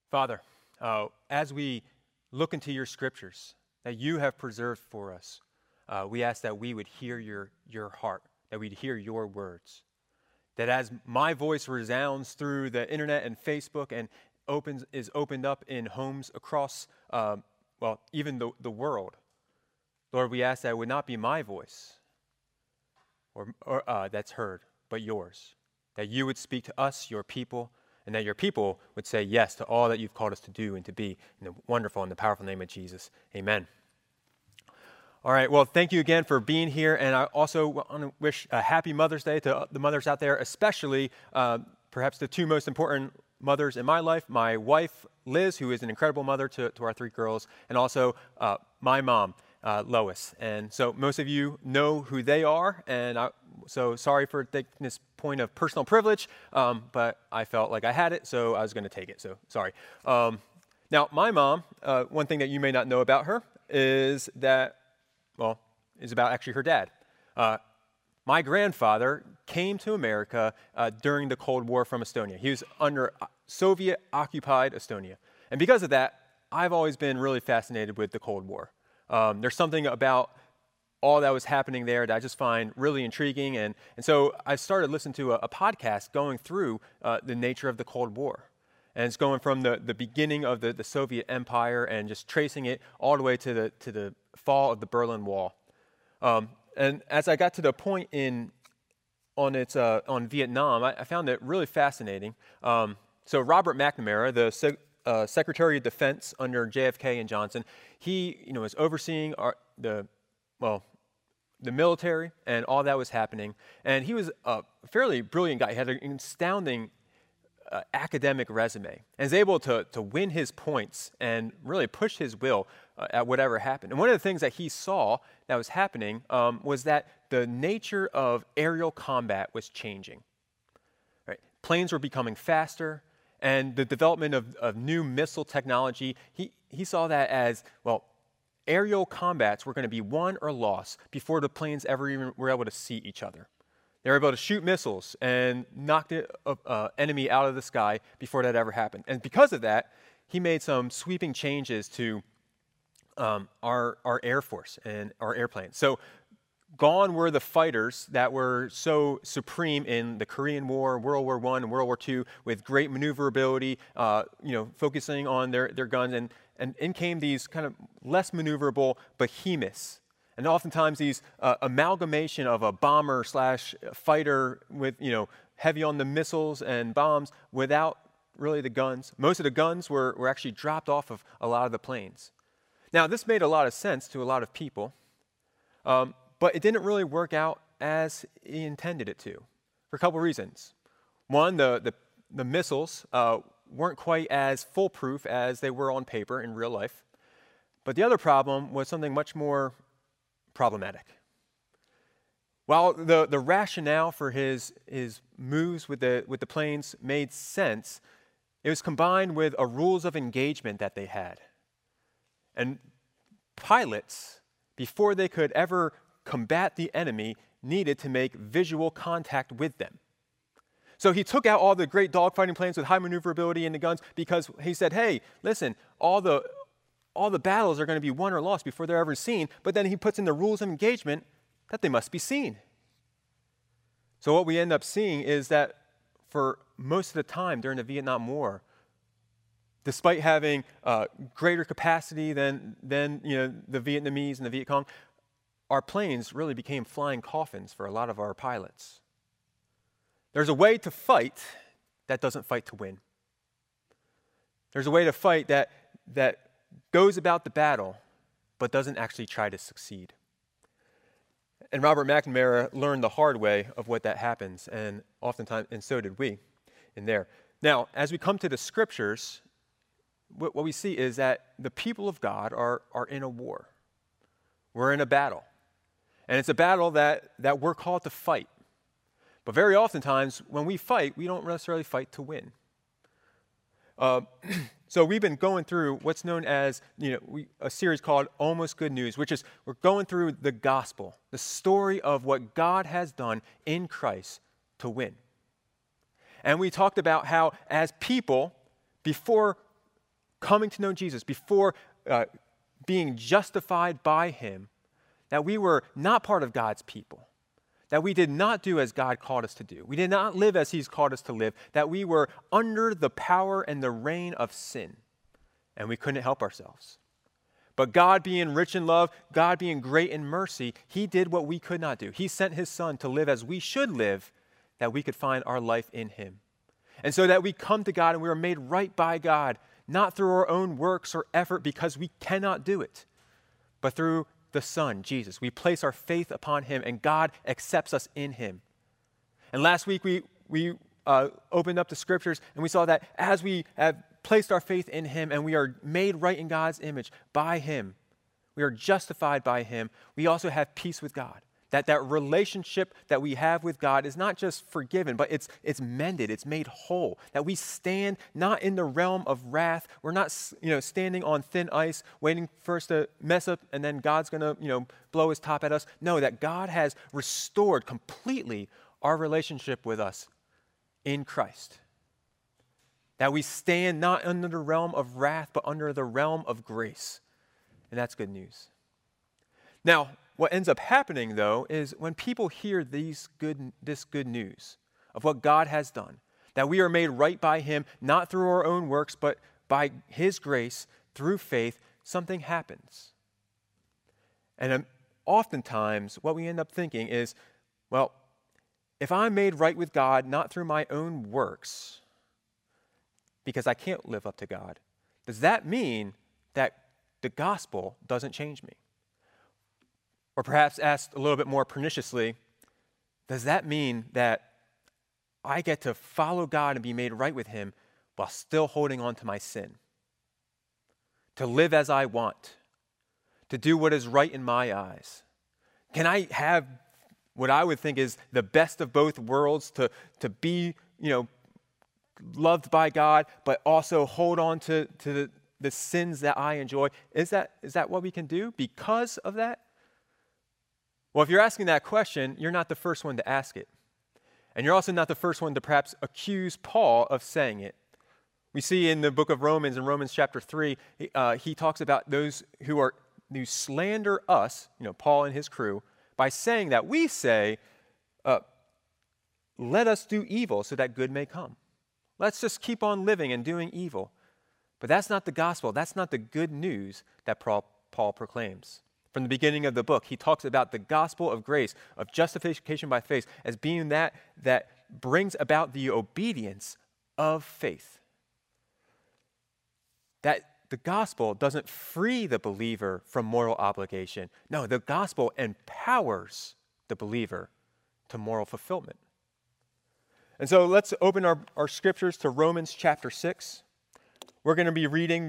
Father, as we look into your scriptures that you have preserved for us, we ask that we would hear your heart, that we'd hear your words. That as my voice resounds through the internet and Facebook and is opened up in homes across, even the world, Lord, we ask that it would not be my voice or that's heard, but yours. That you would speak to us, your people, and that your people would say yes to all that you've called us to do and to be in the wonderful and the powerful name of Jesus. Amen. All right, well, thank you again for being here, and I also want to wish a happy Mother's Day to the mothers out there, especially perhaps the two most important mothers in my life, my wife, Liz, who is an incredible mother to our three girls, and also my mom, Lois. And so most of you know who they are, and so sorry for taking this point of personal privilege, but I felt like I had it, so I was going to take it, so sorry. Now, my mom, one thing that you may not know about her is about actually her dad. My grandfather came to America during the Cold War from Estonia. He was under Soviet-occupied Estonia. And because of that, I've always been really fascinated with the Cold War. There's something about all that was happening there that I just find really intriguing. And so I started listening to a podcast going through the nature of the Cold War. And it's going from the beginning of the Soviet Empire and just tracing it all the way to the fall of the Berlin Wall. And as I got to the point on Vietnam, I found it really fascinating. So Robert McNamara, the Secretary of Defense under JFK and Johnson, he was overseeing the military and all that was happening. And he was a fairly brilliant guy. He had an astounding academic resume and is able to win his points and really push his will at whatever happened. And one of the things that he saw that was happening was that the nature of aerial combat was changing. Right? Planes were becoming faster, and the development of new missile technology, he saw that as, aerial combats were going to be won or lost before the planes ever even were able to see each other. They were able to shoot missiles and knock the enemy out of the sky before that ever happened. And because of that, he made some sweeping changes to our Air Force and our airplanes. So gone were the fighters that were so supreme in the Korean War, World War I, and World War II, with great maneuverability, focusing on their guns. And in came these kind of less maneuverable behemoths. And oftentimes these amalgamation of a bomber / fighter with, heavy on the missiles and bombs without really the guns. Most of the guns were actually dropped off of a lot of the planes. Now, this made a lot of sense to a lot of people, but it didn't really work out as he intended it to, for a couple of reasons. One, the missiles weren't quite as foolproof as they were on paper in real life. But the other problem was something much more problematic. While the rationale for his moves with the planes made sense, it was combined with a rules of engagement that they had. And pilots, before they could ever combat the enemy, needed to make visual contact with them. So he took out all the great dogfighting planes with high maneuverability and the guns because he said, hey, listen, all the battles are going to be won or lost before they're ever seen, but then he puts in the rules of engagement that they must be seen. So what we end up seeing is that for most of the time during the Vietnam War, despite having greater capacity than the Vietnamese and the Viet Cong, our planes really became flying coffins for a lot of our pilots. There's a way to fight that doesn't fight to win. There's a way to fight that goes about the battle, but doesn't actually try to succeed. And Robert McNamara learned the hard way of what that happens, and oftentimes, and so did we in there. Now, as we come to the scriptures, what we see is that the people of God are in a war. We're in a battle. And it's a battle that we're called to fight. But very oftentimes, when we fight, we don't necessarily fight to win. So we've been going through what's known as a series called Almost Good News, which is we're going through the gospel, the story of what God has done in Christ to win. And we talked about how as people, before coming to know Jesus, before being justified by him, that we were not part of God's people, that we did not do as God called us to do. We did not live as he's called us to live, that we were under the power and the reign of sin, and we couldn't help ourselves. But God being rich in love, God being great in mercy, he did what we could not do. He sent his son to live as we should live, that we could find our life in him. And so that we come to God and we are made right by God, not through our own works or effort because we cannot do it, but through the Son, Jesus. We place our faith upon him and God accepts us in him. And last week we opened up the scriptures and we saw that as we have placed our faith in him and we are made right in God's image by him, we are justified by him, we also have peace with God. That relationship that we have with God is not just forgiven, but it's mended, it's made whole. That we stand not in the realm of wrath. We're not standing on thin ice, waiting for us to mess up, and then God's going to blow his top at us. No, that God has restored completely our relationship with us in Christ. That we stand not under the realm of wrath, but under the realm of grace. And that's good news. Now, what ends up happening, though, is when people hear this good news of what God has done, that we are made right by him, not through our own works, but by his grace, through faith, something happens. And oftentimes, what we end up thinking is, well, if I'm made right with God, not through my own works, because I can't live up to God, does that mean that the gospel doesn't change me? Or perhaps asked a little bit more perniciously, does that mean that I get to follow God and be made right with him while still holding on to my sin? To live as I want, to do what is right in my eyes? Can I have what I would think is the best of both worlds, to be, loved by God, but also hold on to the sins that I enjoy? Is that what we can do because of that? Well, if you're asking that question, you're not the first one to ask it. And you're also not the first one to perhaps accuse Paul of saying it. We see in the book of Romans, in Romans chapter 3, he talks about those who slander us, Paul and his crew, by saying that we say, let us do evil so that good may come. Let's just keep on living and doing evil. But that's not the gospel. That's not the good news that Paul proclaims. From the beginning of the book, he talks about the gospel of grace, of justification by faith, as being that brings about the obedience of faith. That the gospel doesn't free the believer from moral obligation. No, the gospel empowers the believer to moral fulfillment. And so let's open our scriptures to Romans chapter 6. We're going to be reading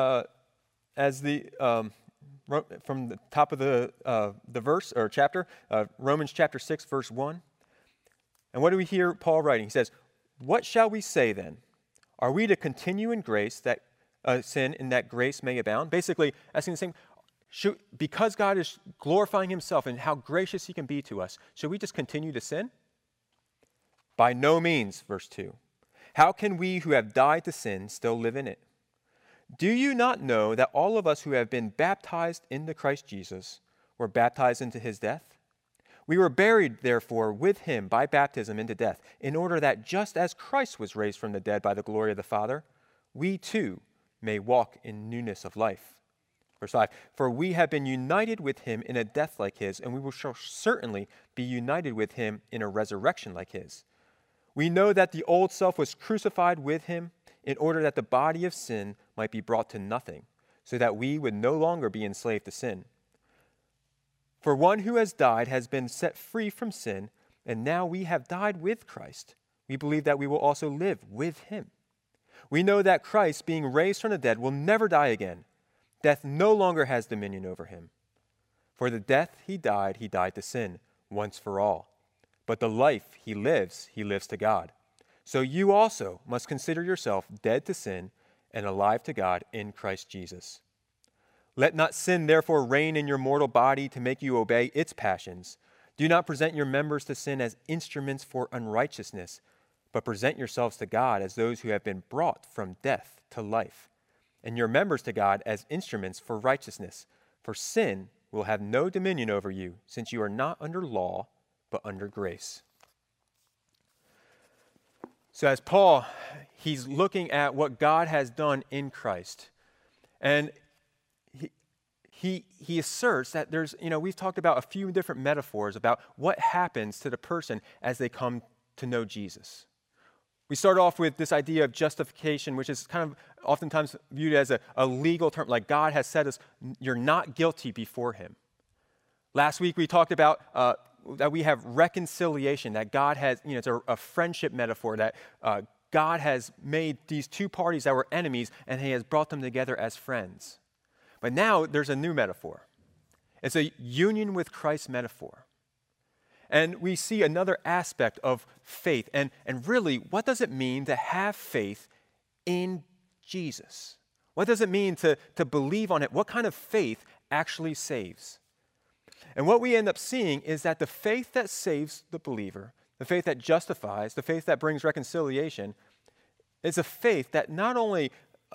from the top of the verse or chapter, Romans chapter 6, verse 1. And what do we hear Paul writing? He says, "What shall we say then? Are we to continue in grace, that sin, and that grace may abound?" Basically, asking the same, because God is glorifying himself and how gracious he can be to us, should we just continue to sin? By no means, verse 2. How can we who have died to sin still live in it? Do you not know that all of us who have been baptized into Christ Jesus were baptized into his death? We were buried, therefore, with him by baptism into death, in order that just as Christ was raised from the dead by the glory of the Father, we too may walk in newness of life. Verse 5, for we have been united with him in a death like his, and we shall certainly be united with him in a resurrection like his. We know that the old self was crucified with him in order that the body of sin might be brought to nothing, so that we would no longer be enslaved to sin. For one who has died has been set free from sin, and now we have died with Christ. We believe that we will also live with him. We know that Christ, being raised from the dead, will never die again. Death no longer has dominion over him. For the death he died to sin, once for all. But the life he lives to God. So you also must consider yourself dead to sin and alive to God in Christ Jesus. Let not sin therefore reign in your mortal body to make you obey its passions. Do not present your members to sin as instruments for unrighteousness, but present yourselves to God as those who have been brought from death to life, and your members to God as instruments for righteousness. For sin will have no dominion over you, since you are not under law, but under grace. So as Paul, he's looking at what God has done in Christ. And he asserts that there's, we've talked about a few different metaphors about what happens to the person as they come to know Jesus. We start off with this idea of justification, which is kind of oftentimes viewed as a legal term, like God has said us, you're not guilty before him. Last week we talked about that we have reconciliation, that God has, it's a friendship metaphor, that God has made these two parties that were enemies and he has brought them together as friends. But now there's a new metaphor. It's a union with Christ metaphor. And we see another aspect of faith. And really, what does it mean to have faith in Jesus? What does it mean to believe on it? What kind of faith actually saves? And what we end up seeing is that the faith that saves the believer, the faith that justifies, the faith that brings reconciliation, is a faith that not only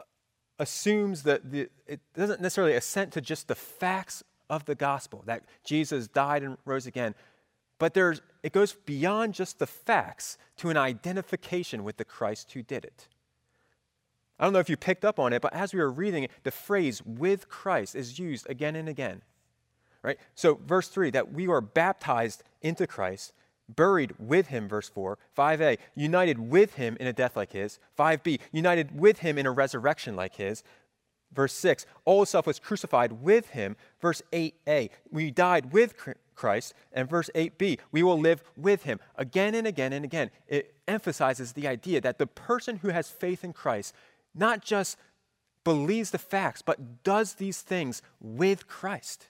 assumes that it doesn't necessarily assent to just the facts of the gospel, that Jesus died and rose again, but it goes beyond just the facts to an identification with the Christ who did it. I don't know if you picked up on it, but as we were reading it, the phrase "with Christ" is used again and again. Right? So verse 3, that we are baptized into Christ, buried with him, verse 4. 5a, united with him in a death like his. 5b, united with him in a resurrection like his. Verse 6, old self was crucified with him. Verse 8a, we died with Christ. And verse 8b, we will live with him. Again and again and again, it emphasizes the idea that the person who has faith in Christ not just believes the facts, but does these things with Christ.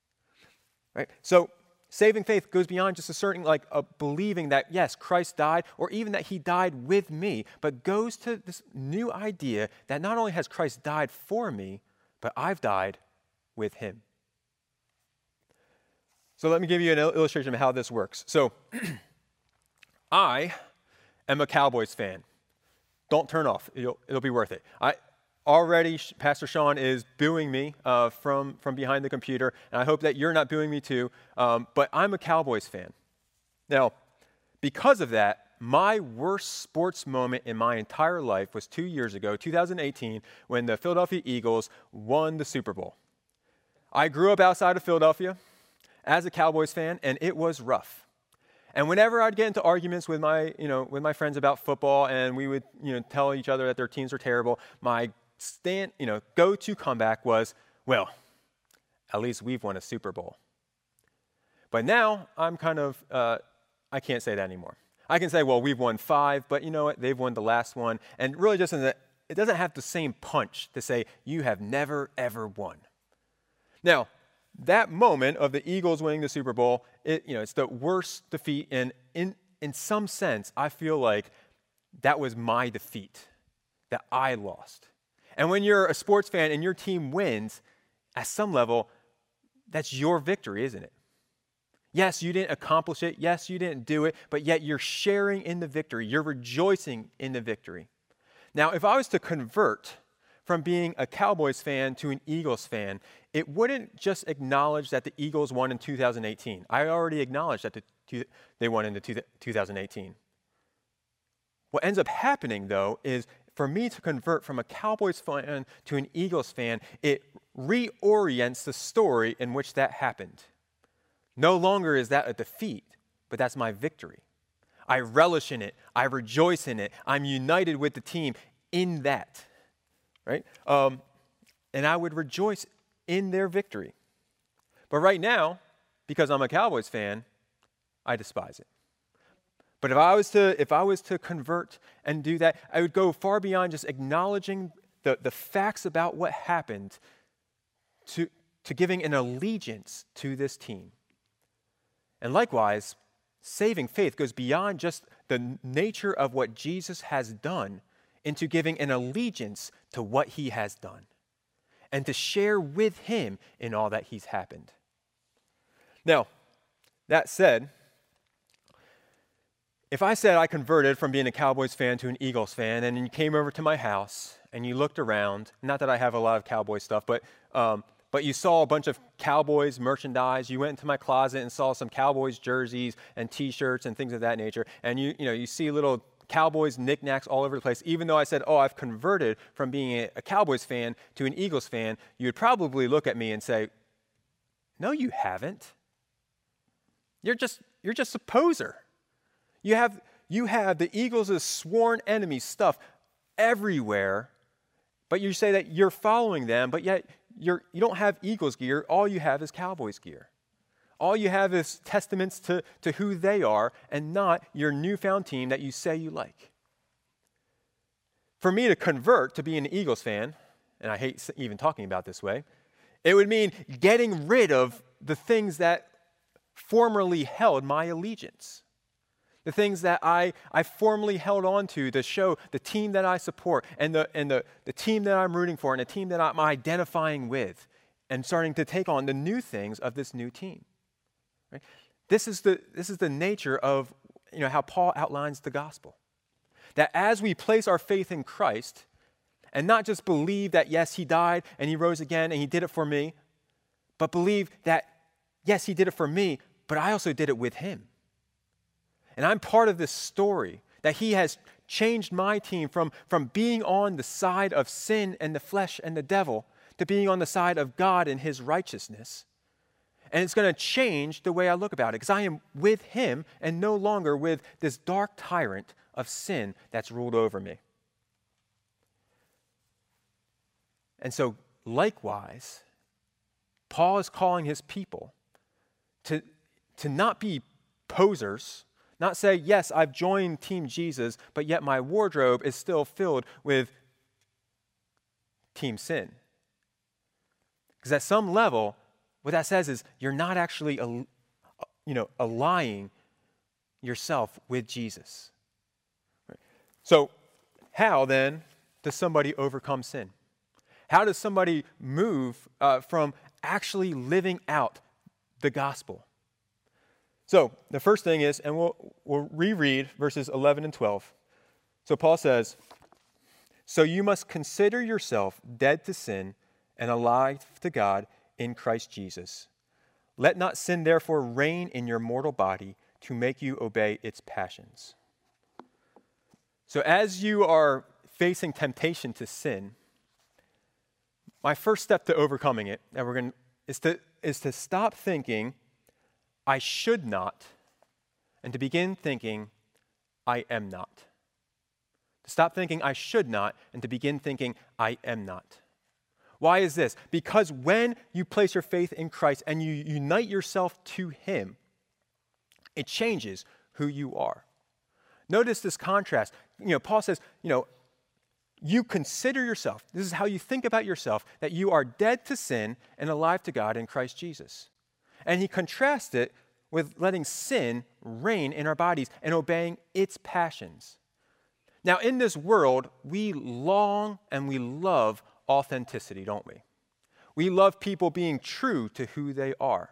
Right? So saving faith goes beyond just asserting, believing that, yes, Christ died, or even that he died with me, but goes to this new idea that not only has Christ died for me, but I've died with him. So let me give you an illustration of how this works. So I am a Cowboys fan. Don't turn off. It'll be worth it. Already, Pastor Sean is booing me from behind the computer, and I hope that you're not booing me too, but I'm a Cowboys fan. Now, because of that, my worst sports moment in my entire life was 2 years ago, 2018, when the Philadelphia Eagles won the Super Bowl. I grew up outside of Philadelphia as a Cowboys fan, and it was rough. And whenever I'd get into arguments with my friends about football, and we would, tell each other that their teams are terrible, my go-to comeback was, well, at least we've won a Super Bowl. But now I'm kind of, I can't say that anymore. I can say, well, we've won 5, but you know what? They've won the last one. And really it doesn't have the same punch to say, you have never, ever won. Now, that moment of the Eagles winning the Super Bowl, it's the worst defeat. And in some sense, I feel like that was my defeat, that I lost. And when you're a sports fan and your team wins, at some level, that's your victory, isn't it? Yes, you didn't accomplish it. Yes, you didn't do it. But yet you're sharing in the victory. You're rejoicing in the victory. Now, if I was to convert from being a Cowboys fan to an Eagles fan, it wouldn't just acknowledge that the Eagles won in 2018. I already acknowledged that they won in 2018. What ends up happening, though, is for me to convert from a Cowboys fan to an Eagles fan, it reorients the story in which that happened. No longer is that a defeat, but that's my victory. I relish in it. I rejoice in it. I'm united with the team in that, right? And I would rejoice in their victory. But right now, because I'm a Cowboys fan, I despise it. But if I was to convert and do that, I would go far beyond just acknowledging the facts about what happened to giving an allegiance to this team. And likewise, saving faith goes beyond just the nature of what Jesus has done into giving an allegiance to what he has done and to share with him in all that he's happened. Now, that said, if I said I converted from being a Cowboys fan to an Eagles fan, and you came over to my house and you looked around, not that I have a lot of cowboy stuff, but you saw a bunch of Cowboys merchandise. You went into my closet and saw some Cowboys jerseys and T-shirts and things of that nature. And you see little Cowboys knickknacks all over the place. Even though I said, oh, I've converted from being a Cowboys fan to an Eagles fan, you would probably look at me and say, no, you haven't. You're just a poser. You have the Eagles' sworn enemy stuff everywhere, but you say that you're following them, but yet you don't have Eagles gear. All you have is Cowboys gear. All you have is testaments to who they are and not your newfound team that you say you like. For me to convert to being an Eagles fan, and I hate even talking about this way, it would mean getting rid of the things that formerly held my allegiance. The things that I formerly held on to show the team that I support and the team that I'm rooting for and the team that I'm identifying with, and starting to take on the new things of this new team. Right? This is the nature of how Paul outlines the gospel. That as we place our faith in Christ and not just believe that, yes, he died and he rose again and he did it for me, but believe that, yes, he did it for me, but I also did it with him. And I'm part of this story, that he has changed my team from being on the side of sin and the flesh and the devil to being on the side of God and his righteousness. And it's going to change the way I look about it, because I am with him and no longer with this dark tyrant of sin that's ruled over me. And so, likewise, Paul is calling his people to not be posers, not say, yes, I've joined Team Jesus, but yet my wardrobe is still filled with Team Sin. Because at some level, what that says is you're not actually aligning yourself with Jesus. Right? So how then does somebody overcome sin? How does somebody move from actually living out the gospel? So the first thing is, and we'll reread verses 11 and 12. So Paul says, so you must consider yourself dead to sin and alive to God in Christ Jesus. Let not sin therefore reign in your mortal body to make you obey its passions. So as you are facing temptation to sin, my first step to overcoming it, is to stop thinking, I should not, and to begin thinking, I am not. To stop thinking, I should not, and to begin thinking, I am not. Why is this? Because when you place your faith in Christ and you unite yourself to him, it changes who you are. Notice this contrast. Paul says, you consider yourself, this is how you think about yourself, that you are dead to sin and alive to God in Christ Jesus. And he contrasts it with letting sin reign in our bodies and obeying its passions. Now, in this world, we long and we love authenticity, don't we? We love people being true to who they are.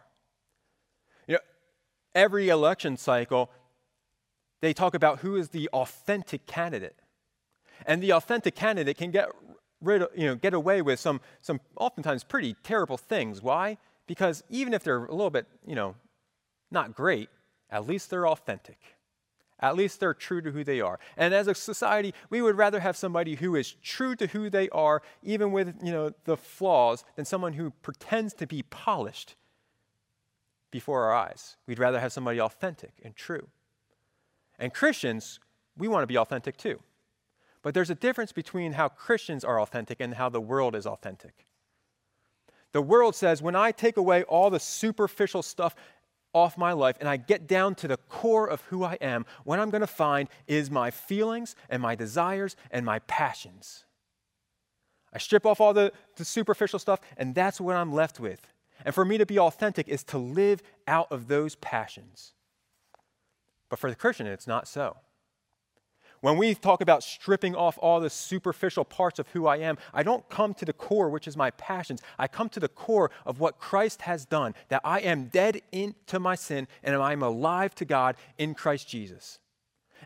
Every election cycle, they talk about who is the authentic candidate. And the authentic candidate can get away with some oftentimes pretty terrible things. Why? Because even if they're a little bit, not great, at least they're authentic. At least they're true to who they are. And as a society, we would rather have somebody who is true to who they are, even with, the flaws, than someone who pretends to be polished before our eyes. We'd rather have somebody authentic and true. And Christians, we want to be authentic too. But there's a difference between how Christians are authentic and how the world is authentic. The world says, when I take away all the superficial stuff off my life and I get down to the core of who I am, what I'm going to find is my feelings and my desires and my passions. I strip off all the superficial stuff, and that's what I'm left with. And for me to be authentic is to live out of those passions. But for the Christian, it's not so. When we talk about stripping off all the superficial parts of who I am, I don't come to the core, which is my passions. I come to the core of what Christ has done, that I am dead into my sin and I am alive to God in Christ Jesus.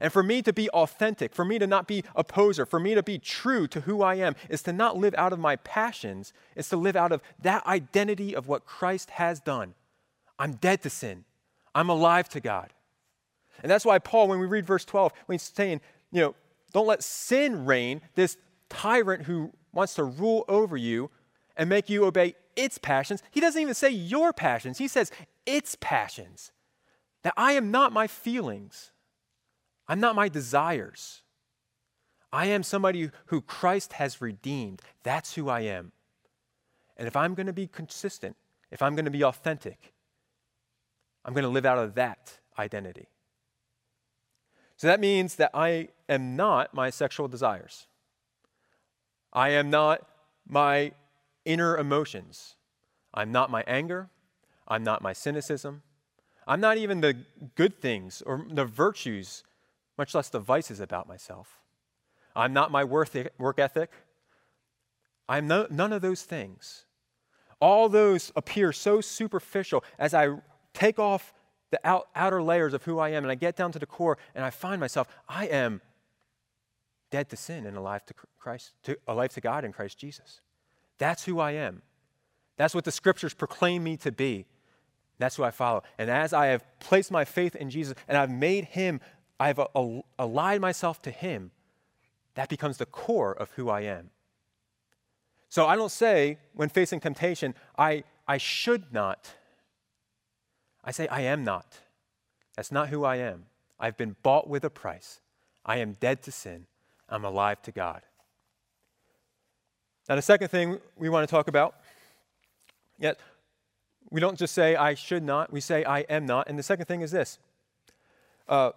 And for me to be authentic, for me to not be a poser, for me to be true to who I am, is to not live out of my passions. It's to live out of that identity of what Christ has done. I'm dead to sin. I'm alive to God. And that's why Paul, when we read verse 12, when he's saying, don't let sin reign, this tyrant who wants to rule over you and make you obey its passions. He doesn't even say your passions. He says its passions. That I am not my feelings. I'm not my desires. I am somebody who Christ has redeemed. That's who I am. And if I'm going to be consistent, if I'm going to be authentic, I'm going to live out of that identity. So that means that I am not my sexual desires. I am not my inner emotions. I'm not my anger. I'm not my cynicism. I'm not even the good things or the virtues, much less the vices about myself. I'm not my work ethic. I'm none of those things. All those appear so superficial as I take off the outer layers of who I am and I get down to the core and I find myself, I am dead to sin and alive to Christ, alive to God in Christ Jesus. That's who I am. That's what the scriptures proclaim me to be. That's who I follow. And as I have placed my faith in Jesus and I've made him, I've allied myself to him, that becomes the core of who I am. So I don't say when facing temptation, I should not. I say I am not. That's not who I am. I've been bought with a price. I am dead to sin. I'm alive to God. Now the second thing we want to talk about, yet we don't just say I should not, we say I am not. And the second thing is this. I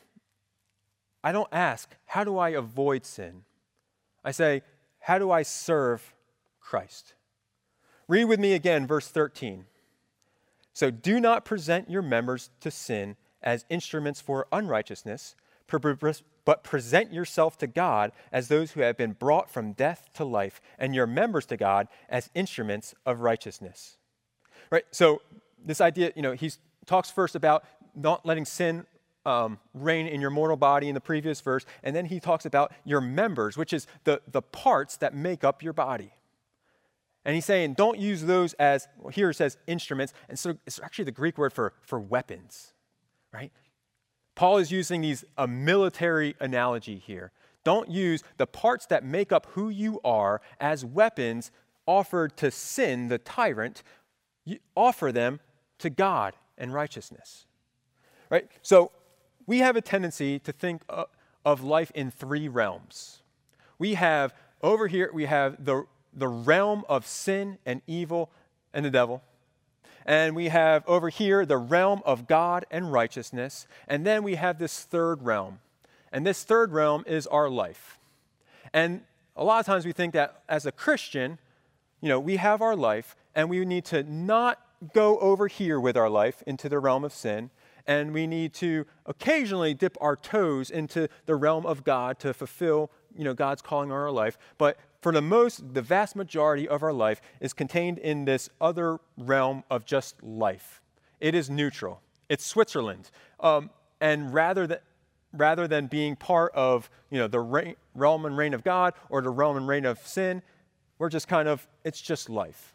don't ask, how do I avoid sin? I say, how do I serve Christ? Read with me again, verse 13. So do not present your members to sin as instruments for unrighteousness, but present yourself to God as those who have been brought from death to life, and your members to God as instruments of righteousness. Right? So this idea, he talks first about not letting sin reign in your mortal body in the previous verse, and then he talks about your members, which is the parts that make up your body. And he's saying, don't use those as, well, here it says instruments, and so it's actually the Greek word for weapons, right? Paul is using a military analogy here. Don't use the parts that make up who you are as weapons offered to sin, the tyrant. You offer them to God and righteousness, right? So we have a tendency to think of life in three realms. We have, over here, we have the realm of sin and evil and the devil. And we have over here the realm of God and righteousness. And then we have this third realm. And this third realm is our life. And a lot of times we think that as a Christian, we have our life and we need to not go over here with our life into the realm of sin. And we need to occasionally dip our toes into the realm of God to fulfill, God's calling on our life. But for the vast majority of our life is contained in this other realm of just life. It is neutral. It's Switzerland. And rather than being part of, the realm and reign of God or the realm and reign of sin, we're just it's just life.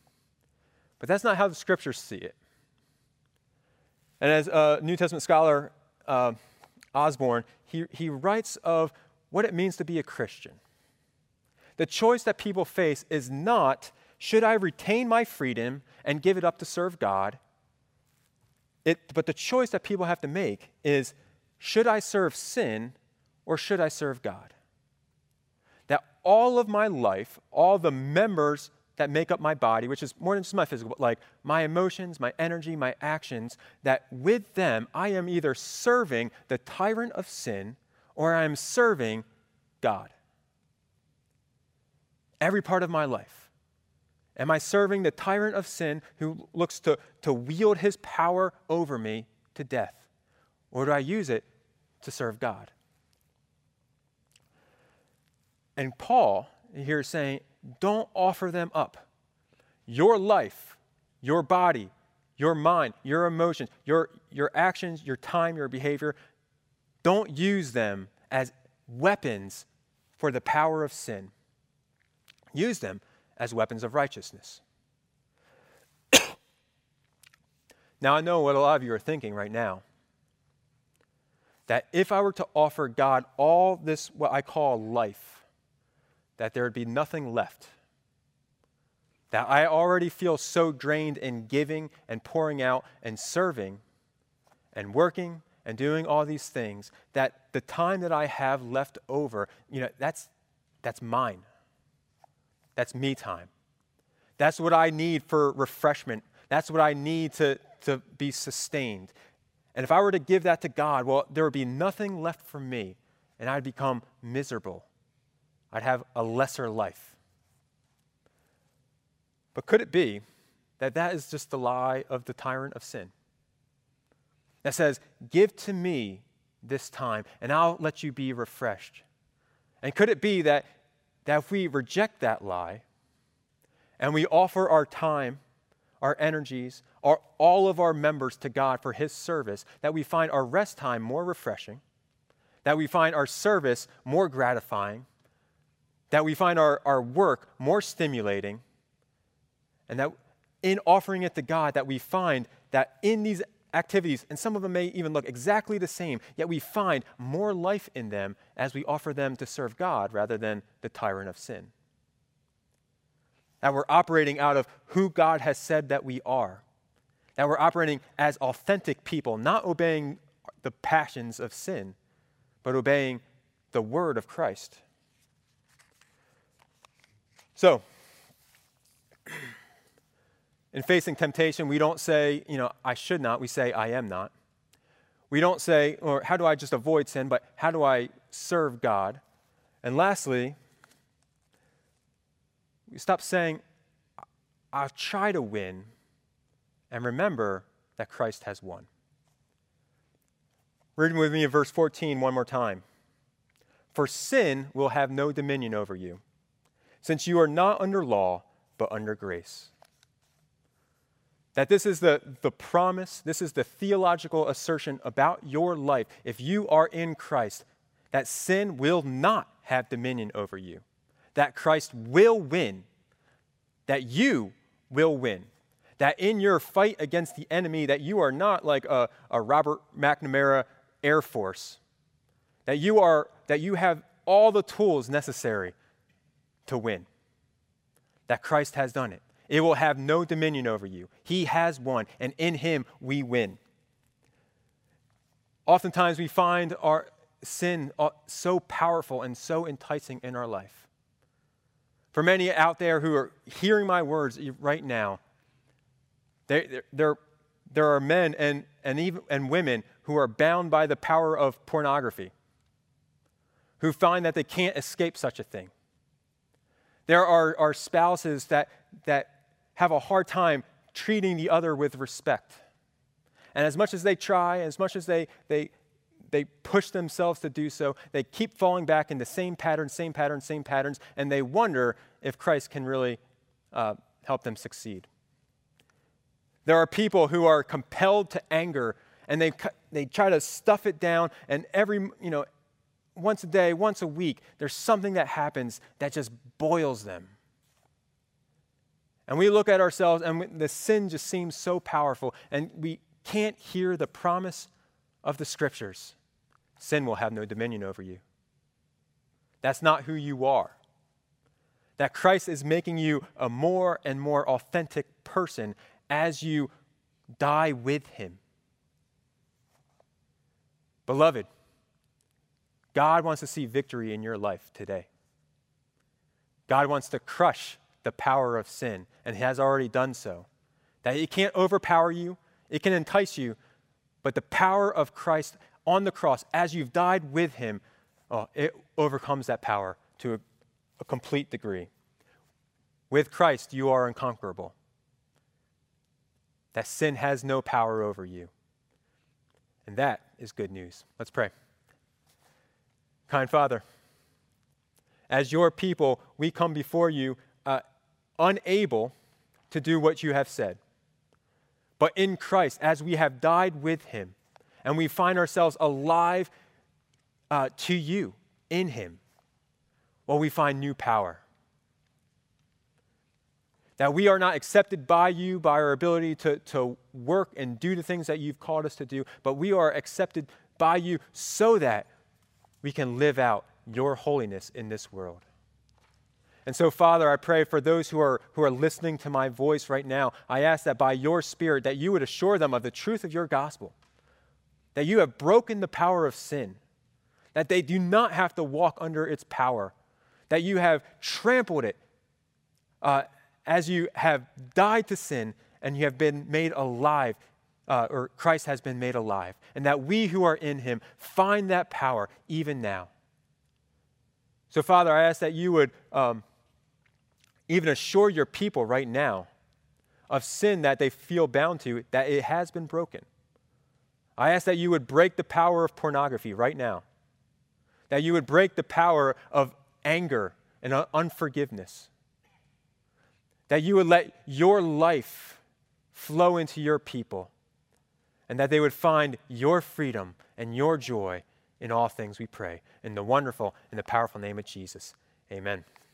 But that's not how the scriptures see it. And as a New Testament scholar, Osborne, he writes of what it means to be a Christian. The choice that people face is not, should I retain my freedom and give it up to serve God? But the choice that people have to make is, should I serve sin or should I serve God? That all of my life, all the members that make up my body, which is more than just my physical, but like my emotions, my energy, my actions, that with them I am either serving the tyrant of sin or I am serving God. Every part of my life. Am I serving the tyrant of sin who looks to wield his power over me to death? Or do I use it to serve God? And Paul here is saying, don't offer them up. Your life, your body, your mind, your emotions, your actions, your time, your behavior, Don't use them as weapons for the power of sin. Use them as weapons of righteousness. Now, I know what a lot of you are thinking right now. That if I were to offer God all this, what I call life, that there would be nothing left. That I already feel so drained in giving and pouring out and serving and working and doing all these things, that the time that I have left over, that's mine. That's me time. That's what I need for refreshment. That's what I need to be sustained. And if I were to give that to God, well, there would be nothing left for me, and I'd become miserable. I'd have a lesser life. But could it be that that is just the lie of the tyrant of sin? That says, give to me this time, and I'll let you be refreshed. And could it be that if we reject that lie, and we offer our time, our energies, all of our members to God for His service, that we find our rest time more refreshing, that we find our service more gratifying, that we find our work more stimulating, and that in offering it to God, that we find that in these activities, and some of them may even look exactly the same, yet we find more life in them as we offer them to serve God rather than the tyrant of sin. That we're operating out of who God has said that we are. That we're operating as authentic people, not obeying the passions of sin, but obeying the word of Christ. So, in facing temptation, we don't say, I should not. We say, I am not. We don't say, or how do I just avoid sin, but how do I serve God? And lastly, we stop saying, I'll try to win, and remember that Christ has won. Read with me in verse 14 one more time. For sin will have no dominion over you, since you are not under law, but under grace. That this is the promise, this is the theological assertion about your life. If you are in Christ, that sin will not have dominion over you. That Christ will win. That you will win. That in your fight against the enemy, that you are not like a Robert McNamara Air Force. That you have all the tools necessary to win. That Christ has done it. It will have no dominion over you. He has won, and in Him we win. Oftentimes we find our sin so powerful and so enticing in our life. For many out there who are hearing my words right now, there are men and women who are bound by the power of pornography, who find that they can't escape such a thing. There are spouses that have a hard time treating the other with respect. And as much as they try, as much as they push themselves to do so, they keep falling back in the same patterns, and they wonder if Christ can really help them succeed. There are people who are compelled to anger, and they try to stuff it down, and once a day, once a week, there's something that happens that just boils them. And we look at ourselves, and the sin just seems so powerful, and we can't hear the promise of the Scriptures. Sin will have no dominion over you. That's not who you are. That Christ is making you a more and more authentic person as you die with Him. Beloved, God wants to see victory in your life today. God wants to crush the power of sin, and He has already done so. That it can't overpower you, it can entice you, but the power of Christ on the cross, as you've died with Him, it overcomes that power to a complete degree. With Christ, you are unconquerable. That sin has no power over you. And that is good news. Let's pray. Kind Father, as your people, we come before you unable to do what you have said. But in Christ, as we have died with Him, and we find ourselves alive to you in him, well, we find new power. That we are not accepted by you by our ability to work and do the things that you've called us to do, but we are accepted by you so that we can live out your holiness in this world. And so, Father, I pray for those who are listening to my voice right now, I ask that by your Spirit that you would assure them of the truth of your gospel, that you have broken the power of sin, that they do not have to walk under its power, that you have trampled it as you have died to sin and you have been made alive, or Christ has been made alive, and that we who are in him find that power even now. So, Father, I ask that you would even assure your people right now of sin that they feel bound to, that it has been broken. I ask that you would break the power of pornography right now, that you would break the power of anger and unforgiveness, that you would let your life flow into your people, and that they would find your freedom and your joy in all things, we pray. In the wonderful and the powerful name of Jesus, amen.